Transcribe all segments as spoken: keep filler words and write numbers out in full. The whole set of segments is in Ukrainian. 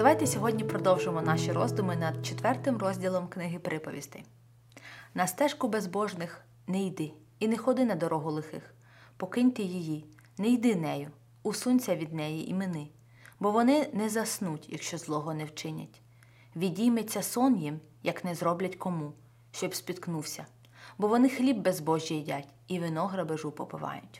Давайте сьогодні продовжимо наші роздуми над четвертим розділом книги Приповістей. На стежку безбожних не йди, і не ходи на дорогу лихих. Покинь ти її, не йди нею, усунься від неї і мини, бо вони не заснуть, якщо злого не вчинять. Відійметься сон їм, як не зроблять кому, щоб спіткнувся, бо вони хліб безбожжя їдять і вино грабежу попивають.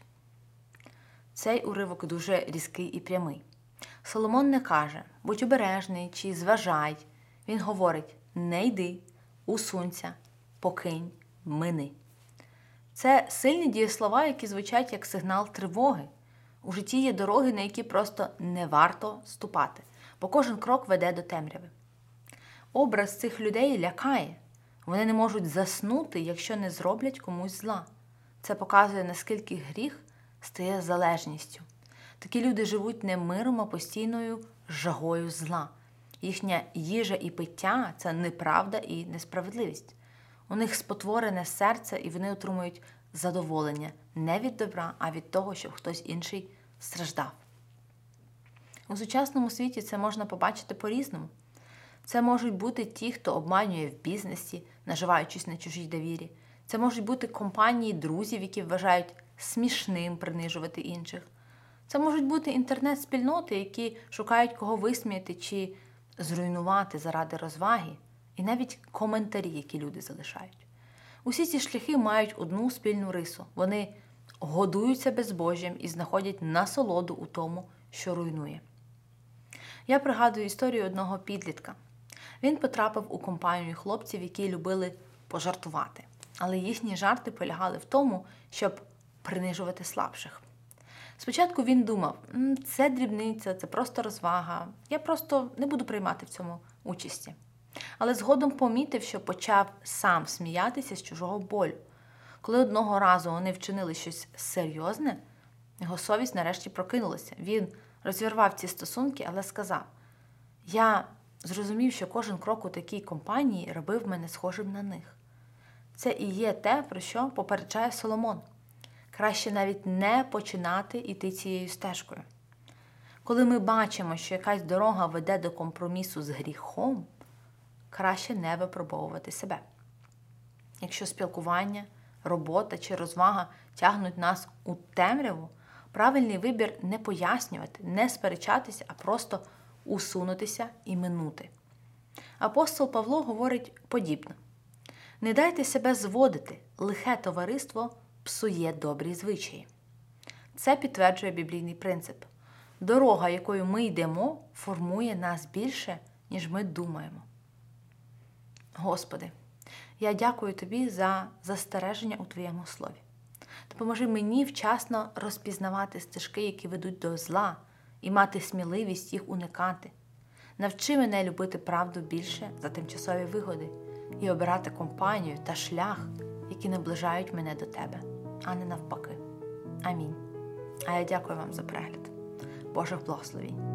Цей уривок дуже різкий і прямий. Соломон не каже «будь обережний» чи «зважай». Він говорить «не йди, усунься, покинь, мини». Це сильні дієслова, які звучать як сигнал тривоги. У житті є дороги, на які просто не варто ступати, бо кожен крок веде до темряви. Образ цих людей лякає. Вони не можуть заснути, якщо не зроблять комусь зла. Це показує, наскільки гріх стає залежністю. Такі люди живуть не миром, а постійною жагою зла. Їхня їжа і пиття – це неправда і несправедливість. У них спотворене серце, і вони отримують задоволення не від добра, а від того, щоб хтось інший страждав. У сучасному світі це можна побачити по-різному. Це можуть бути ті, хто обманює в бізнесі, наживаючись на чужій довірі. Це можуть бути компанії друзів, які вважають смішним принижувати інших. Це можуть бути інтернет-спільноти, які шукають кого висміяти чи зруйнувати заради розваги, і навіть коментарі, які люди залишають. Усі ці шляхи мають одну спільну рису. Вони годуються безбожжям і знаходять насолоду у тому, що руйнує. Я пригадую історію одного підлітка. Він потрапив у компанію хлопців, які любили пожартувати. Але їхні жарти полягали в тому, щоб принижувати слабших. Спочатку він думав, це дрібниця, це просто розвага, я просто не буду приймати в цьому участі. Але згодом помітив, що почав сам сміятися з чужого болю. Коли одного разу вони вчинили щось серйозне, його совість нарешті прокинулася. Він розірвав ці стосунки, але сказав, я зрозумів, що кожен крок у такій компанії робив мене схожим на них. Це і є те, про що попереджає Соломон. Краще навіть не починати йти цією стежкою. Коли ми бачимо, що якась дорога веде до компромісу з гріхом, краще не випробовувати себе. Якщо спілкування, робота чи розвага тягнуть нас у темряву, правильний вибір не пояснювати, не сперечатися, а просто усунутися і минути. Апостол Павло говорить подібно. Не дайте себе зводити, лихе товариство псує добрі звичаї. Це підтверджує біблійний принцип. Дорога, якою ми йдемо, формує нас більше, ніж ми думаємо. Господи, я дякую Тобі за застереження у Твоєму слові. Допоможи мені вчасно розпізнавати стежки, які ведуть до зла, і мати сміливість їх уникати. Навчи мене любити правду більше за тимчасові вигоди і обирати компанію та шлях, які наближають мене до Тебе, а не навпаки. Амінь. А я дякую вам за перегляд. Божих благословінь.